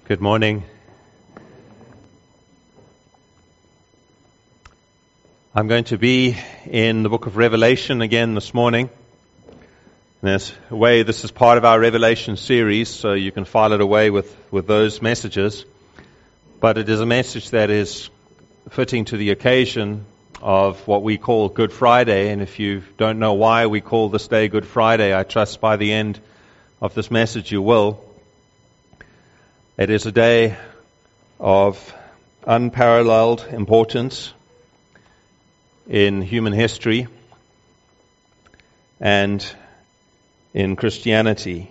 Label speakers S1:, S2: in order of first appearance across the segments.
S1: Good morning. I'm going to be in the book of Revelation again this morning. This is part of our Revelation series, so you can file it away with those messages. But it is a message that is fitting to the occasion of what we call Good Friday. And if you don't know why we call this day Good Friday, I trust by the end of this message you will. It is a day of unparalleled importance in human history and in Christianity.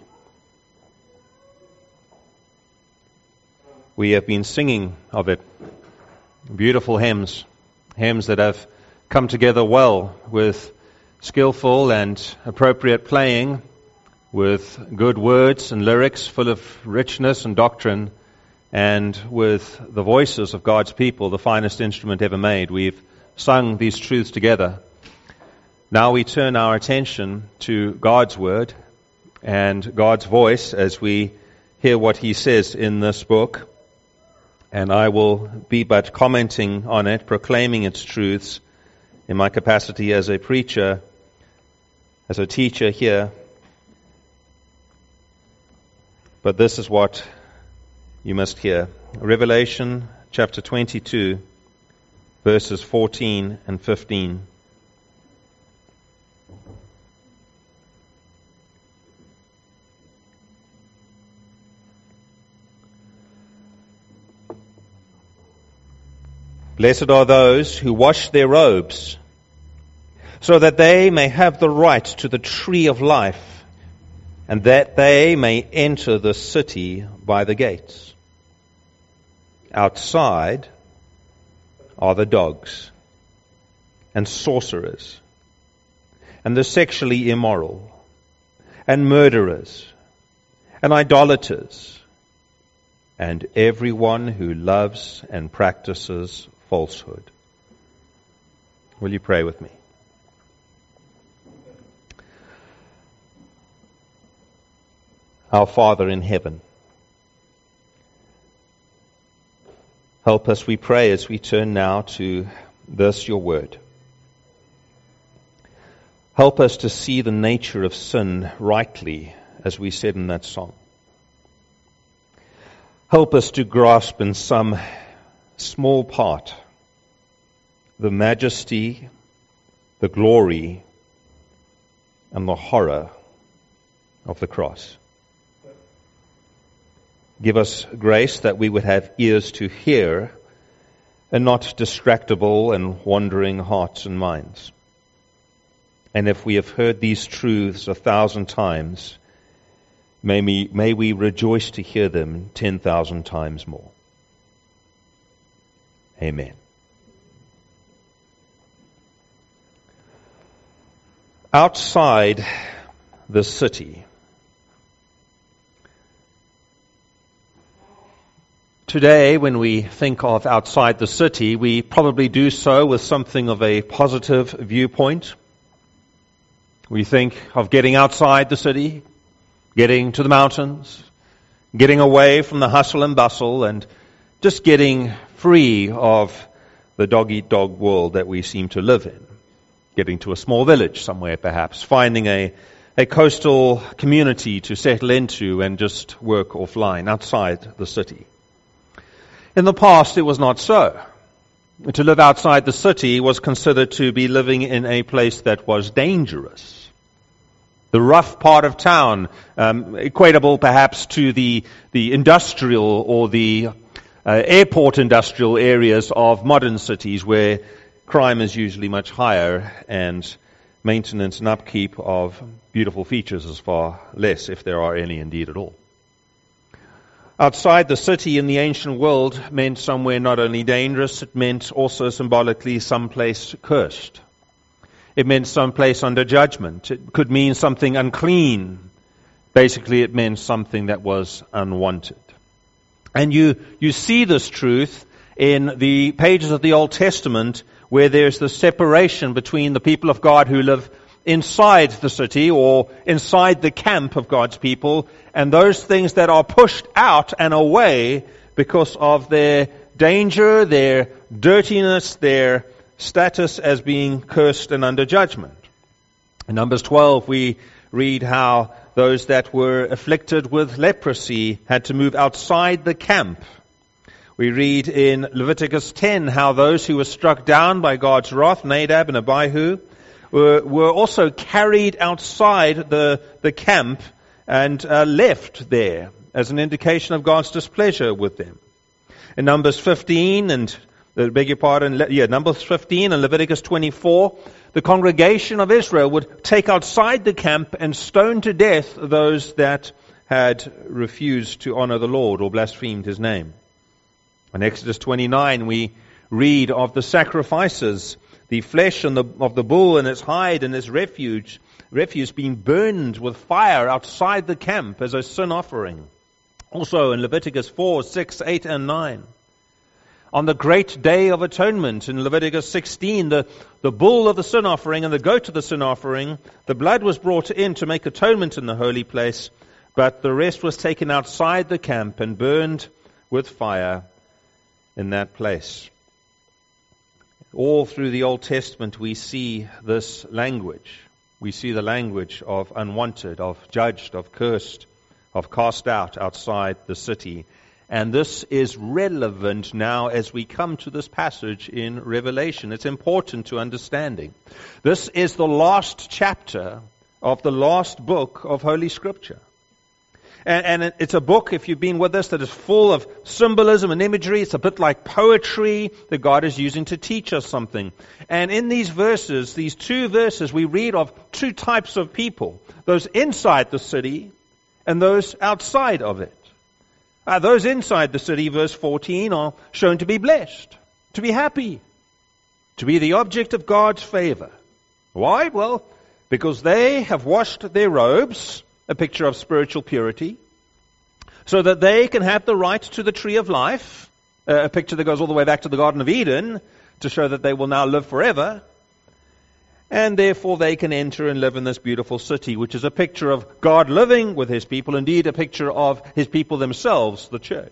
S1: We have been singing of it, beautiful hymns that have come together well with skillful and appropriate playing, with good words and lyrics full of richness and doctrine, and with the voices of God's people, the finest instrument ever made. We've sung these truths together. Now we turn our attention to God's Word and God's voice as we hear what He says in this book. And I will be but commenting on it, proclaiming its truths in my capacity as a preacher, as a teacher here. But this is what you must hear. Revelation chapter 22, verses 14 and 15. Blessed are those who wash their robes, so that they may have the right to the tree of life, and that they may enter the city by the gates. Outside are the dogs, and sorcerers, and the sexually immoral, and murderers, and idolaters, and everyone who loves and practices falsehood. Will you pray with me? Our Father in heaven, help us, we pray, as we turn now to this, your word. Help us to see the nature of sin rightly, as we said in that song. Help us to grasp in some small part the majesty, the glory, and the horror of the cross. Give us grace that we would have ears to hear and not distractible and wandering hearts and minds. And if we have heard these truths 1,000 times, may we rejoice to hear them 10,000 times more. Amen. Outside the city. Today, when we think of outside the city, we probably do so with something of a positive viewpoint. We think of getting outside the city, getting to the mountains, getting away from the hustle and bustle, and just getting free of the dog-eat-dog world that we seem to live in. Getting to a small village somewhere, perhaps, finding a coastal community to settle into and just work offline outside the city. In the past, it was not so. To live outside the city was considered to be living in a place that was dangerous. The rough part of town, equatable perhaps to the industrial or the airport industrial areas of modern cities, where crime is usually much higher and maintenance and upkeep of beautiful features is far less, if there are any indeed at all. Outside the city in the ancient world meant somewhere not only dangerous, it meant also symbolically someplace cursed. It meant someplace under judgment. It could mean something unclean. Basically, it meant something that was unwanted. And you see this truth in the pages of the Old Testament, where there's the separation between the people of God who live inside the city or inside the camp of God's people, and those things that are pushed out and away because of their danger, their dirtiness, their status as being cursed and under judgment. In Numbers 12, we read how those that were afflicted with leprosy had to move outside the camp. We read in Leviticus 10 how those who were struck down by God's wrath, Nadab and Abihu, were also carried outside the camp and left there as an indication of God's displeasure with them. In Numbers 15 and Numbers 15 and Leviticus 24, the congregation of Israel would take outside the camp and stone to death those that had refused to honor the Lord or blasphemed His name. In Exodus 29, we read of the sacrifices, the flesh of the bull and its hide and its refuse being burned with fire outside the camp as a sin offering. Also in Leviticus 4, 6, 8, and 9. On the great day of atonement in Leviticus 16, the bull of the sin offering and the goat of the sin offering, the blood was brought in to make atonement in the holy place, but the rest was taken outside the camp and burned with fire in that place. All through the Old Testament we see this language. We see the language of unwanted, of judged, of cursed, of cast out outside the city. And this is relevant now as we come to this passage in Revelation. It's important to understanding. This is the last chapter of the last book of Holy Scripture. And it's a book, if you've been with us, that is full of symbolism and imagery. It's a bit like poetry that God is using to teach us something. And in these verses, these two verses, we read of two types of people. Those inside the city and those outside of it. Those inside the city, verse 14, are shown to be blessed, to be happy, to be the object of God's favor. Why? Well, because they have washed their robes, a picture of spiritual purity, so that they can have the right to the tree of life, a picture that goes all the way back to the Garden of Eden, to show that they will now live forever. And therefore they can enter and live in this beautiful city, which is a picture of God living with His people, indeed a picture of His people themselves, the church.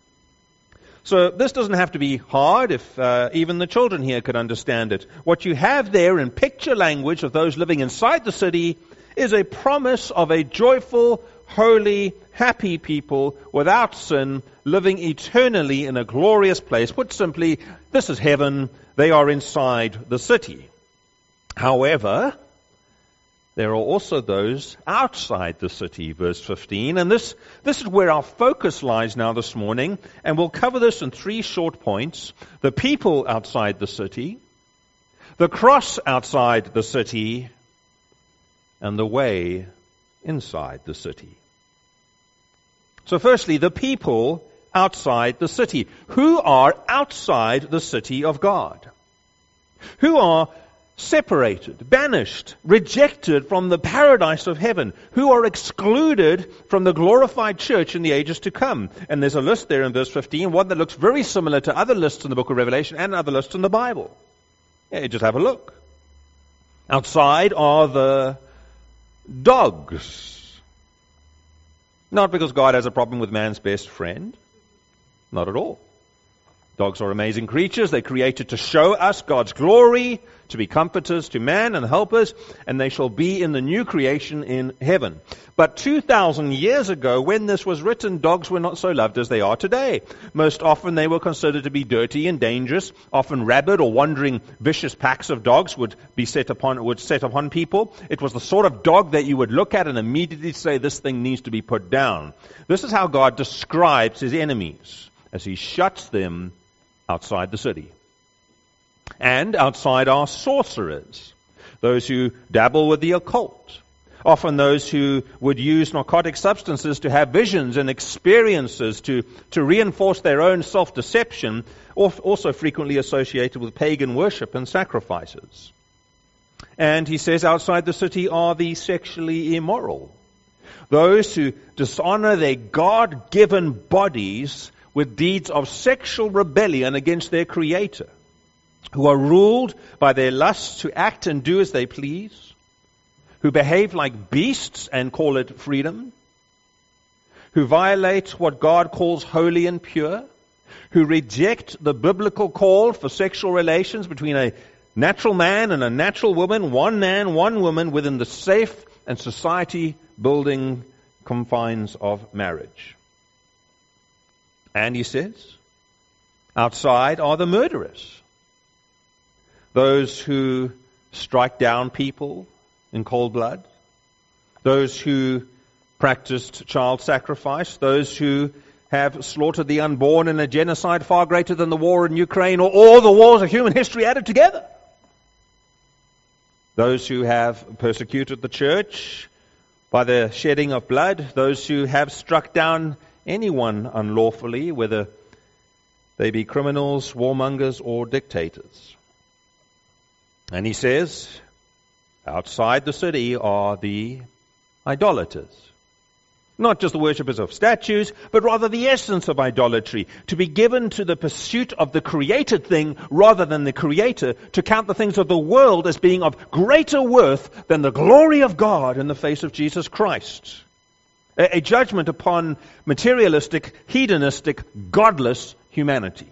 S1: So this doesn't have to be hard if even the children here could understand it. What you have there in picture language of those living inside the city is a promise of a joyful, holy, happy people without sin, living eternally in a glorious place. Put simply, this is heaven. They are inside the city. However, there are also those outside the city, verse 15. And this is where our focus lies now this morning. And we'll cover this in 3 short points. The people outside the city, the cross outside the city, and the way inside the city. So firstly, the people outside the city. Who are outside the city of God? Who are separated, banished, rejected from the paradise of heaven, who are excluded from the glorified church in the ages to come. And there's a list there in verse 15, one that looks very similar to other lists in the book of Revelation and other lists in the Bible. Yeah, just have a look. Outside are the dogs. Not because God has a problem with man's best friend. Not at all. Dogs are amazing creatures. They're created to show us God's glory, to be comforters to man and helpers, and they shall be in the new creation in heaven. But 2,000 years ago, when this was written, dogs were not so loved as they are today. Most often they were considered to be dirty and dangerous. Often rabid or wandering vicious packs of dogs would set upon people. It was the sort of dog that you would look at and immediately say, this thing needs to be put down. This is how God describes His enemies, as He shuts them outside the city. And outside are sorcerers, those who dabble with the occult. Often those who would use narcotic substances to have visions and experiences to reinforce their own self-deception, also frequently associated with pagan worship and sacrifices. And he says outside the city are the sexually immoral, those who dishonor their God-given bodies with deeds of sexual rebellion against their Creator, who are ruled by their lusts to act and do as they please, who behave like beasts and call it freedom, who violate what God calls holy and pure, who reject the biblical call for sexual relations between a natural man and a natural woman, one man, one woman, within the safe and society-building confines of marriage. And he says, outside are the murderers, those who strike down people in cold blood, those who practiced child sacrifice, those who have slaughtered the unborn in a genocide far greater than the war in Ukraine or all the wars of human history added together. Those who have persecuted the church by the shedding of blood, those who have struck down anyone unlawfully, whether they be criminals, warmongers, or dictators. And he says, outside the city are the idolaters. Not just the worshippers of statues, but rather the essence of idolatry, to be given to the pursuit of the created thing rather than the Creator, to count the things of the world as being of greater worth than the glory of God in the face of Jesus Christ. A judgment upon materialistic, hedonistic, godless humanity.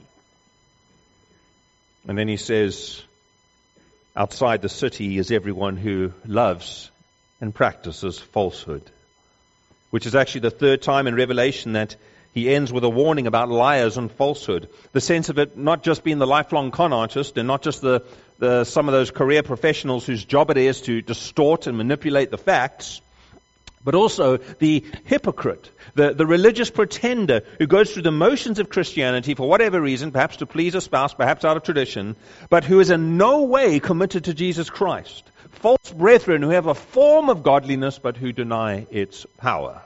S1: And then he says, outside the city is everyone who loves and practices falsehood. Which is actually the third time in Revelation that he ends with a warning about liars and falsehood. The sense of it not just being the lifelong con artist and not just some of those career professionals whose job it is to distort and manipulate the facts, but also the hypocrite, the religious pretender who goes through the motions of Christianity for whatever reason, perhaps to please a spouse, perhaps out of tradition, but who is in no way committed to Jesus Christ. False brethren who have a form of godliness but who deny its power.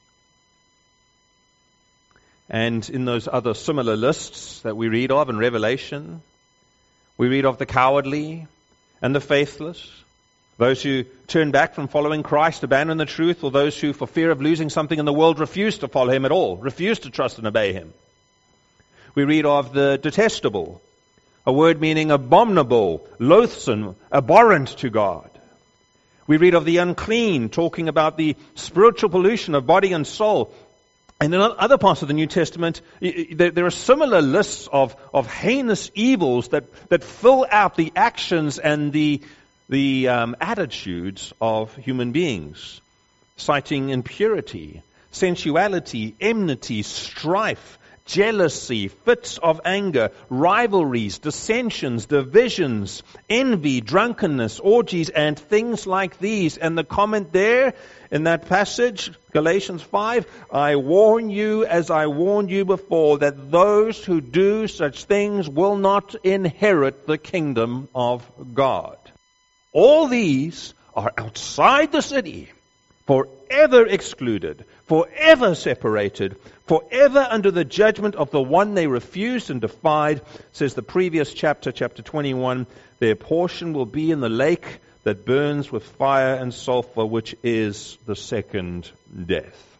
S1: And in those other similar lists that we read of in Revelation, we read of the cowardly and the faithless, those who turn back from following Christ, abandon the truth, or those who, for fear of losing something in the world, refuse to follow Him at all, refuse to trust and obey Him. We read of the detestable, a word meaning abominable, loathsome, abhorrent to God. We read of the unclean, talking about the spiritual pollution of body and soul. And in other parts of the New Testament, there are similar lists of heinous evils that fill out the actions and the attitudes of human beings, citing impurity, sensuality, enmity, strife, jealousy, fits of anger, rivalries, dissensions, divisions, envy, drunkenness, orgies, and things like these. And the comment there in that passage, Galatians 5, I warn you, as I warned you before, that those who do such things will not inherit the kingdom of God. All these are outside the city, forever excluded, forever separated, forever under the judgment of the one they refused and defied. Says the previous chapter, chapter 21, their portion will be in the lake that burns with fire and sulfur, which is the second death.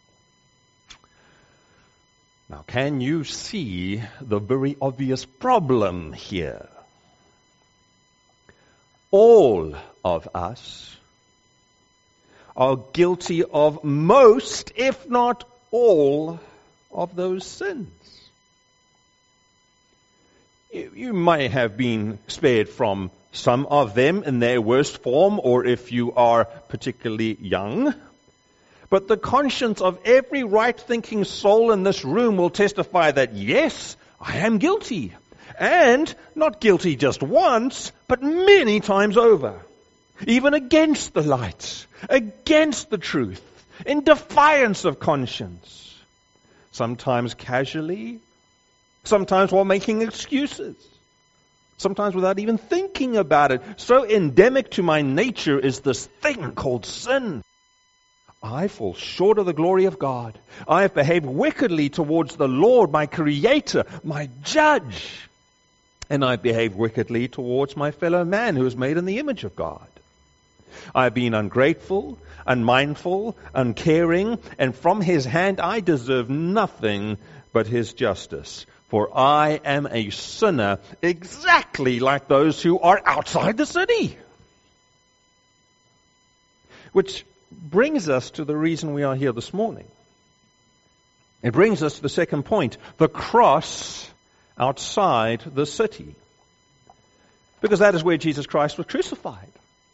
S1: Now, can you see the very obvious problem here? All of us are guilty of most, if not all, of those sins. You may have been spared from some of them in their worst form, or if you are particularly young. But the conscience of every right-thinking soul in this room will testify that, yes, I am guilty. And not guilty just once, but many times over. Even against the light, against the truth, in defiance of conscience. Sometimes casually, sometimes while making excuses. Sometimes without even thinking about it. So endemic to my nature is this thing called sin. I fall short of the glory of God. I have behaved wickedly towards the Lord, my Creator, my Judge. And I behave wickedly towards my fellow man who is made in the image of God. I have been ungrateful, unmindful, uncaring, and from His hand I deserve nothing but His justice. For I am a sinner exactly like those who are outside the city. Which brings us to the reason we are here this morning. It brings us to the second point, the cross outside the city. Because that is where Jesus Christ was crucified.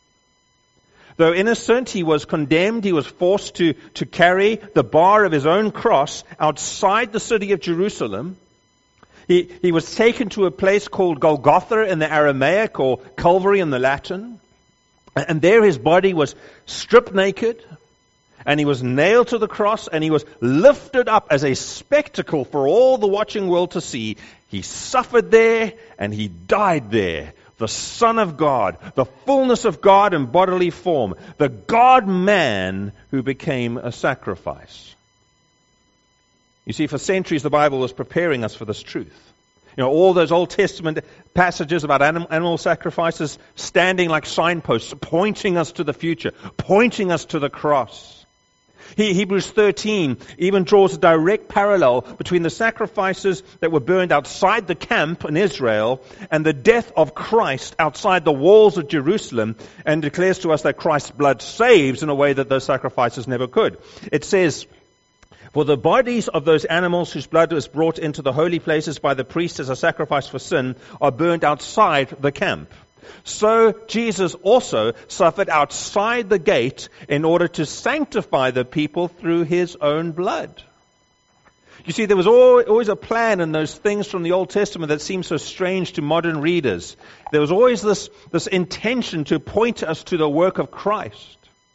S1: Though innocent, he was condemned. He was forced to carry the bar of his own cross outside the city of Jerusalem. He was taken to a place called Golgotha in the Aramaic, or Calvary in the Latin. And there his body was stripped naked, and he was nailed to the cross, and he was lifted up as a spectacle for all the watching world to see. He suffered there, and he died there. The Son of God, the fullness of God in bodily form, the God-man who became a sacrifice. You see, for centuries the Bible was preparing us for this truth. You know, all those Old Testament passages about animal sacrifices standing like signposts, pointing us to the future, pointing us to the cross. Hebrews 13 even draws a direct parallel between the sacrifices that were burned outside the camp in Israel and the death of Christ outside the walls of Jerusalem, and declares to us that Christ's blood saves in a way that those sacrifices never could. It says, "For the bodies of those animals whose blood was brought into the holy places by the priest as a sacrifice for sin are burned outside the camp. So Jesus also suffered outside the gate in order to sanctify the people through his own blood." You see, there was always a plan in those things from the Old Testament that seem so strange to modern readers. There was always this intention to point us to the work of Christ.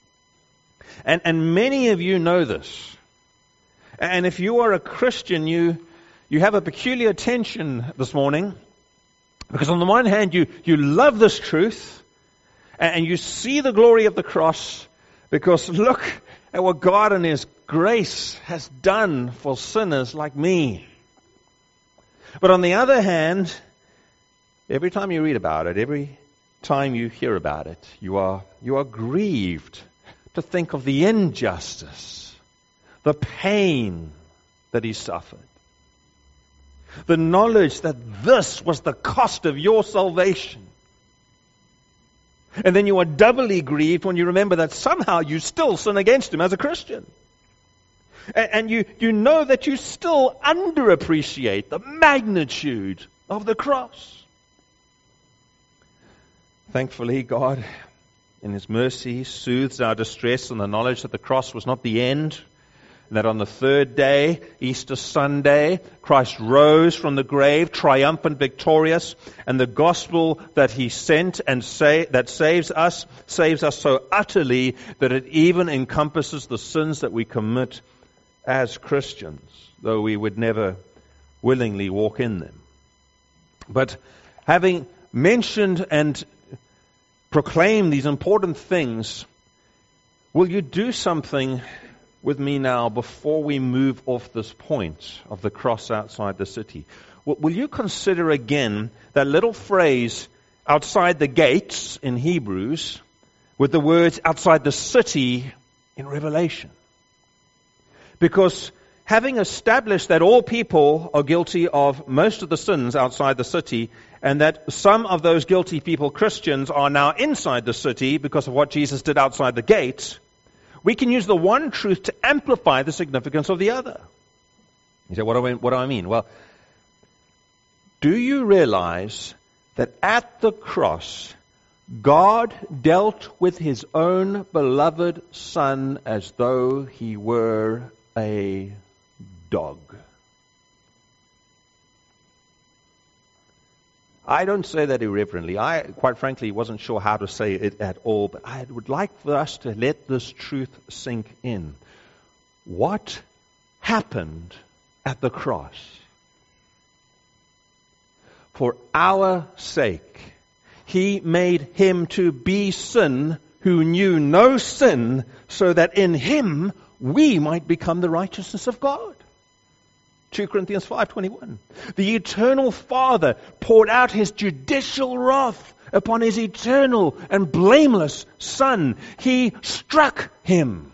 S1: And many of you know this. And if you are a Christian, you have a peculiar tension this morning. Because on the one hand, you love this truth, and you see the glory of the cross, because look at what God in His grace has done for sinners like me. But on the other hand, every time you read about it, every time you hear about it, you are grieved to think of the injustice, the pain that He suffered. The knowledge that this was the cost of your salvation. And then you are doubly grieved when you remember that somehow you still sin against Him as a Christian. And you know that you still underappreciate the magnitude of the cross. Thankfully, God, in His mercy, soothes our distress in the knowledge that the cross was not the end. That on the third day, Easter Sunday, Christ rose from the grave, triumphant, victorious, and the gospel that He sent and that saves us so utterly that it even encompasses the sins that we commit as Christians, though we would never willingly walk in them. But having mentioned and proclaimed these important things, will you do something with me now before we move off this point of the cross outside the city? Will you consider again that little phrase, outside the gates in Hebrews, with the words outside the city in Revelation? Because having established that all people are guilty of most of the sins outside the city, and that some of those guilty people, Christians, are now inside the city because of what Jesus did outside the gates, we can use the one truth to amplify the significance of the other. You say, what do I mean? Well, do you realize that at the cross, God dealt with His own beloved Son as though He were a dog? I don't say that irreverently. I, quite frankly, wasn't sure how to say it at all, but I would like for us to let this truth sink in. What happened at the cross? For our sake, He made Him to be sin who knew no sin, so that in Him we might become the righteousness of God. 2 Corinthians 5:21. The eternal Father poured out His judicial wrath upon His eternal and blameless Son. He struck Him.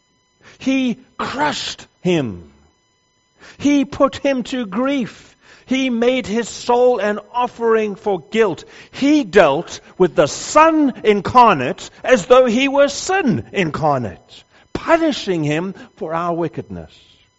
S1: He crushed Him. He put Him to grief. He made his soul an offering for guilt. He dealt with the Son incarnate as though he were sin incarnate, punishing him for our wickedness.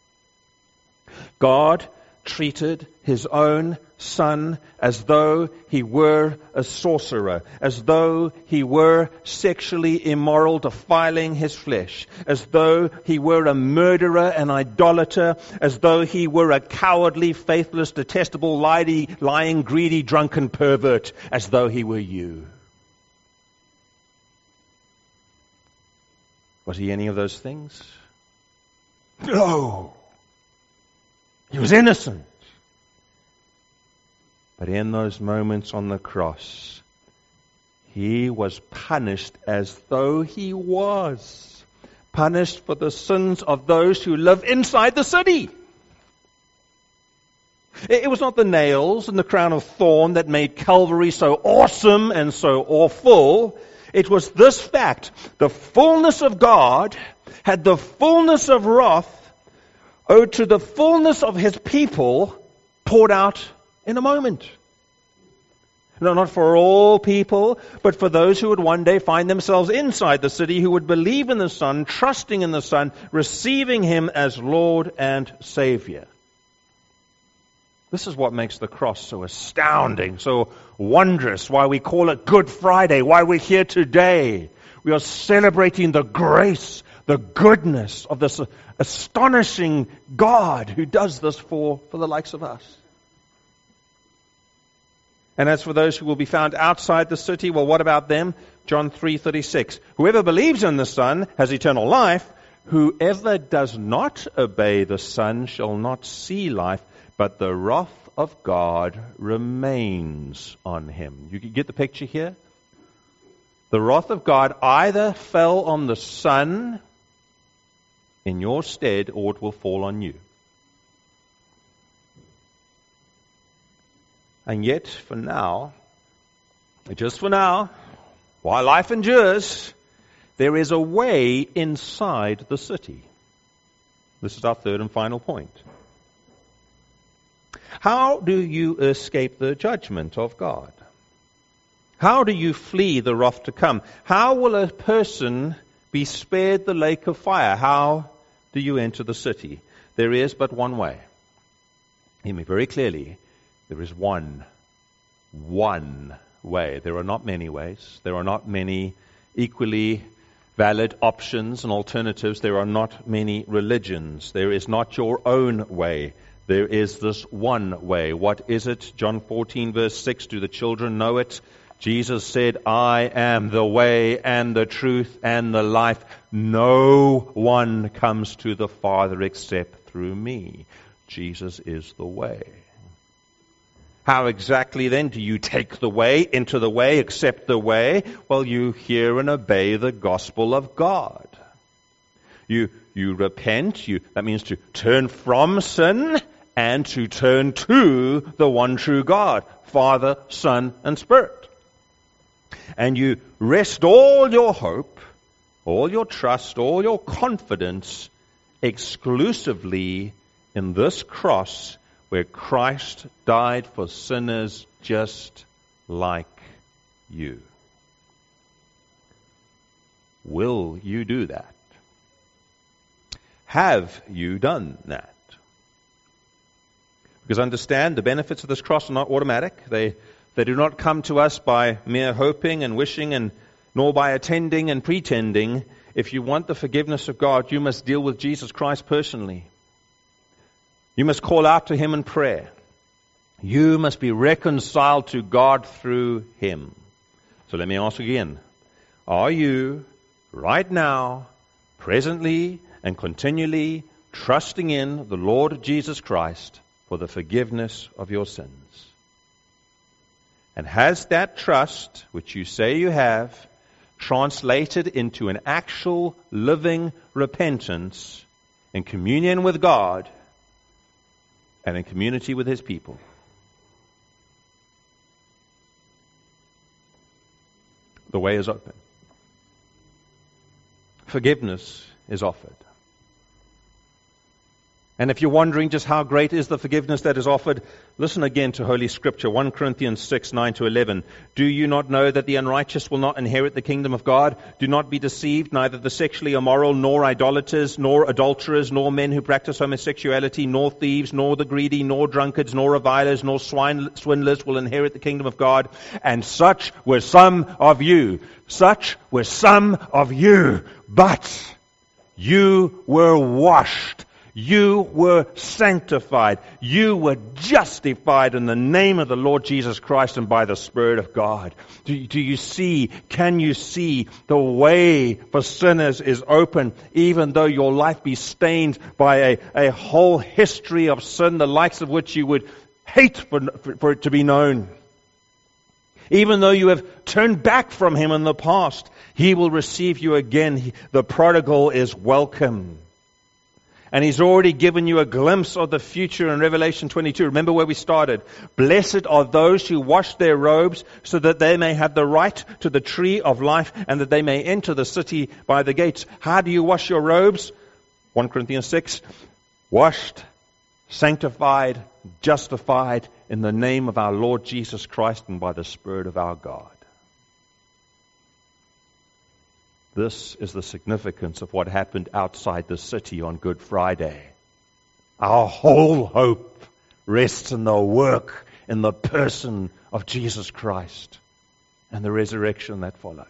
S1: God treated his own Son as though he were a sorcerer, as though he were sexually immoral, defiling his flesh, as though he were a murderer and idolater, as though he were a cowardly, faithless, detestable, lying, greedy, drunken pervert, as though he were you. Was he any of those things? No. He was innocent. But in those moments on the cross, he was punished as though he was punished for the sins of those who live inside the city. It was not the nails and the crown of thorn that made Calvary so awesome and so awful. It was this fact: the fullness of God had the fullness of wrath owed to the fullness of his people poured out in a moment. No, not for all people, but for those who would one day find themselves inside the city, who would believe in the Son, trusting in the Son, receiving him as Lord and Savior. This is what makes the cross so astounding, so wondrous, why we call it Good Friday, why we're here today. We are celebrating the grace, the goodness of this astonishing God who does this for the likes of us. And as for those who will be found outside the city, well, what about them? John 3:36. Whoever believes in the Son has eternal life. Whoever does not obey the Son shall not see life, but the wrath of God remains on him. You get the picture here? The wrath of God either fell on the Son in your stead, or it will fall on you. And yet, for now, just for now, while life endures, there is a way inside the city. This is our third and final point. How do you escape the judgment of God? How do you flee the wrath to come? How will a person be spared the lake of fire? How do you enter the city? There is but one way. Hear me very clearly. There is one way. There are not many ways. There are not many equally valid options and alternatives. There are not many religions. There is not your own way. There is this one way. What is it? John 14 verse 6. Do the children know it? Jesus said, I am the way and the truth and the life. No one comes to the Father except through me. Jesus is the way. How exactly then do you take the way, into the way, accept the way? Well, you hear and obey the gospel of God. You repent, that means to turn from sin and to turn to the one true God, Father, Son, and Spirit. And you rest all your hope, all your trust, all your confidence exclusively in this cross where Christ died for sinners just like you. Will you do that? Have you done that? Because understand, the benefits of this cross are not automatic. They do not come to us by mere hoping and wishing, and nor by attending and pretending. If you want the forgiveness of God, you must deal with Jesus Christ personally. You must call out to him in prayer. You must be reconciled to God through him. So let me ask again. Are you right now, presently and continually trusting in the Lord Jesus Christ for the forgiveness of your sins? And has that trust, which you say you have, translated into an actual living repentance in communion with God and in community with his people? The way is open. Forgiveness is offered. And if you're wondering just how great is the forgiveness that is offered, listen again to Holy Scripture, 1 Corinthians 6, 9 to 11. Do you not know that the unrighteous will not inherit the kingdom of God? Do not be deceived, neither the sexually immoral, nor idolaters, nor adulterers, nor men who practice homosexuality, nor thieves, nor the greedy, nor drunkards, nor revilers, nor swindlers will inherit the kingdom of God. And such were some of you. Such were some of you. But you were washed. You were sanctified. You were justified in the name of the Lord Jesus Christ and by the Spirit of God. Do you see, can you see the way for sinners is open, even though your life be stained by a whole history of sin, the likes of which you would hate for it to be known. Even though you have turned back from Him in the past, He will receive you again. The prodigal is welcome. And He's already given you a glimpse of the future in Revelation 22. Remember where we started. Blessed are those who wash their robes so that they may have the right to the tree of life and that they may enter the city by the gates. How do you wash your robes? 1 Corinthians 6. Washed, sanctified, justified in the name of our Lord Jesus Christ and by the Spirit of our God. This is the significance of what happened outside the city on Good Friday. Our whole hope rests in the work, in the person of Jesus Christ and the resurrection that followed.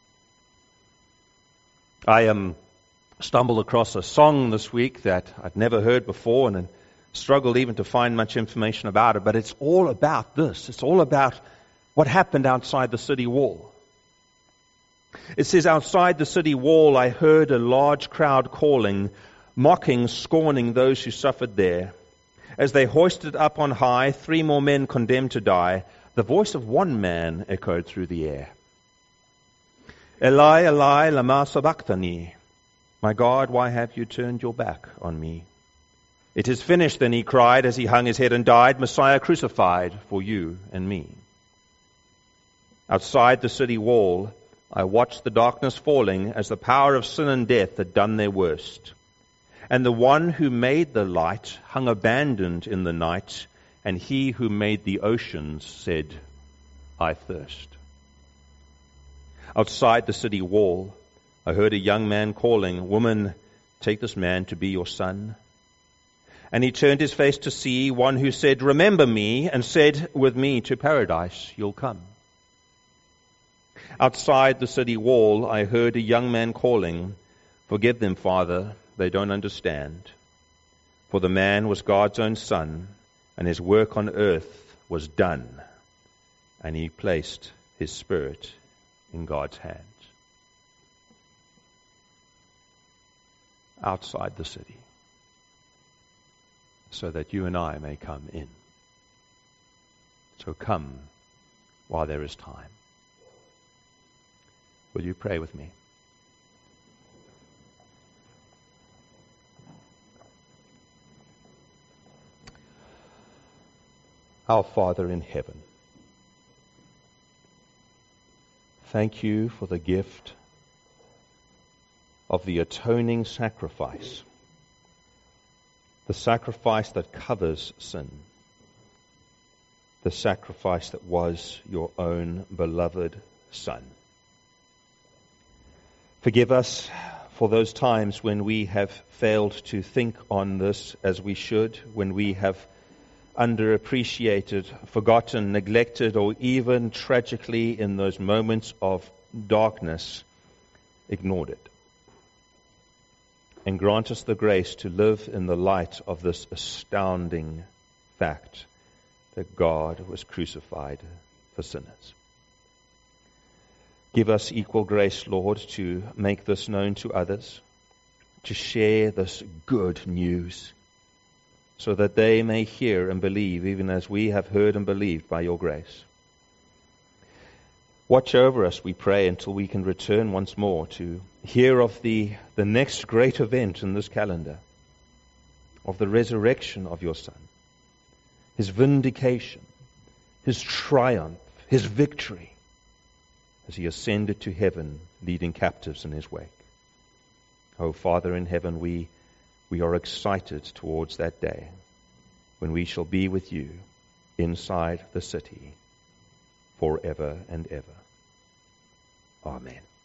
S1: I stumbled across a song this week that I'd never heard before and struggled even to find much information about it, but it's all about this. It's all about what happened outside the city wall. It says, outside the city wall I heard a large crowd calling, mocking, scorning those who suffered there. As they hoisted up on high 3 more men condemned to die, the voice of one man echoed through the air. Eli, Eli, lama sabachthani. My God, why have you turned your back on me? It is finished, then he cried as he hung his head and died, Messiah crucified for you and me. Outside the city wall, I watched the darkness falling as the power of sin and death had done their worst. And the one who made the light hung abandoned in the night, and he who made the oceans said, I thirst. Outside the city wall, I heard a young man calling, Woman, take this man to be your son. And he turned his face to see one who said, Remember me, and said, With me to paradise you'll come. Outside the city wall, I heard a young man calling, Forgive them, Father, they don't understand. For the man was God's own son, and his work on earth was done, and he placed his spirit in God's hands. Outside the city, so that you and I may come in. So come while there is time. Will you pray with me? Our Father in heaven, thank you for the gift of the atoning sacrifice, the sacrifice that covers sin, the sacrifice that was your own beloved Son. Forgive us for those times when we have failed to think on this as we should, when we have underappreciated, forgotten, neglected, or even tragically in those moments of darkness, ignored it. And grant us the grace to live in the light of this astounding fact that God was crucified for sinners. Give us equal grace, Lord, to make this known to others, to share this good news, so that they may hear and believe, even as we have heard and believed by your grace. Watch over us, we pray, until we can return once more to hear of the next great event in this calendar, of the resurrection of your Son, His vindication, His triumph, His victory, as He ascended to heaven, leading captives in His wake. Oh, Father in heaven, we we are excited towards that day when we shall be with you inside the city forever and ever. Amen.